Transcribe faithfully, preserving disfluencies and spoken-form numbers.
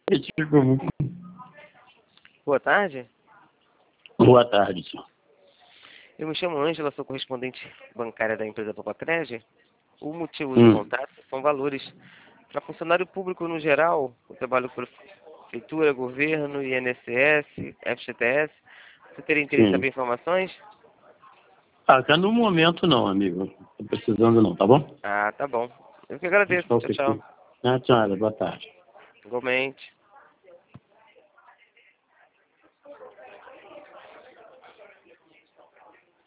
Boa tarde. Boa tarde, senhor. Eu me chamo Ângela, sou correspondente bancária da empresa Papacred. O motivo Hum. do contato são valores para funcionário público no geral. Eu trabalho por prefeitura, governo, I N S S, F G T S. Você teria interesse em Sim. saber informações? Ah, cá no momento não, amigo. Tô precisando não, tá bom? Ah, tá bom. Eu que agradeço. Tchau, tchau. Ah, tchau, boa tarde. Igualmente.